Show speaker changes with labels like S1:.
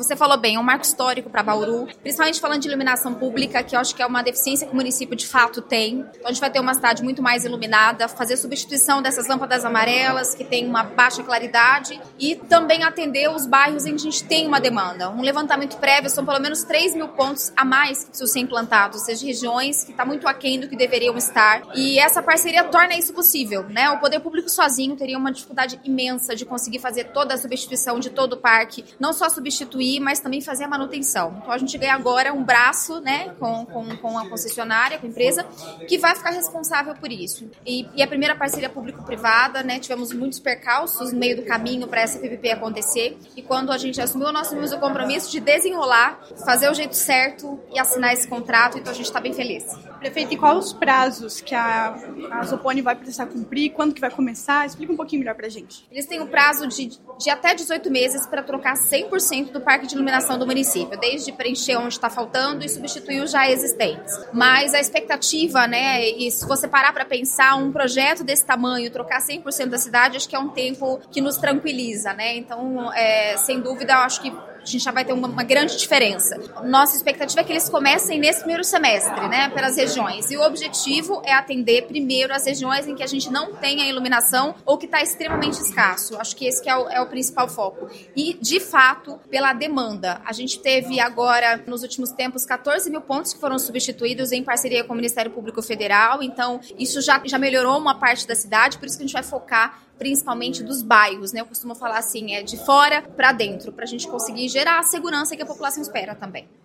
S1: Você falou bem, é um marco histórico para Bauru, principalmente falando de iluminação pública, que eu acho que é uma deficiência que o município de fato tem. Então a gente vai ter uma cidade muito mais iluminada, fazer substituição dessas lâmpadas amarelas, que tem uma baixa claridade, e também atender os bairros em que a gente tem uma demanda. Um levantamento prévio, são pelo menos 3 mil pontos a mais que precisam ser implantados, ou seja, regiões que está muito aquém do que deveriam estar. E essa parceria torna isso possível, né? O poder público sozinho teria uma dificuldade imensa de conseguir fazer toda a substituição de todo o parque, não só substituir, mas também fazer a manutenção. Então a gente ganha agora um braço, né, com a concessionária, com a empresa, que vai ficar responsável por isso. E a primeira parceria público-privada, né, tivemos muitos percalços no meio do caminho para essa PPP acontecer, e quando a gente assumiu, nós assumimos o compromisso de desenrolar, fazer o jeito certo e assinar esse contrato, então a gente está bem feliz.
S2: Prefeito, e quais os prazos que a Zopone vai precisar cumprir? Quando que vai começar? Explica um pouquinho melhor pra gente.
S1: Eles têm um prazo de até 18 meses para trocar 100% do parque de iluminação do município, desde preencher onde está faltando e substituir os já existentes. Mas a expectativa, né, e se você parar para pensar, um projeto desse tamanho, trocar 100% da cidade, acho que é um tempo que nos tranquiliza, né? Então, sem dúvida, eu acho que a gente já vai ter uma grande diferença. Nossa expectativa é que eles comecem nesse primeiro semestre, né, pelas regiões. E o objetivo é atender primeiro as regiões em que a gente não tem a iluminação ou que está extremamente escasso. Acho que esse que é o principal foco. E, de fato, pela demanda. A gente teve agora, nos últimos tempos, 14 mil pontos que foram substituídos em parceria com o Ministério Público Federal. Então, isso já melhorou uma parte da cidade, por isso que a gente vai focar principalmente dos bairros, né? Eu costumo falar assim, de fora para dentro, para a gente conseguir gerar a segurança que a população espera também.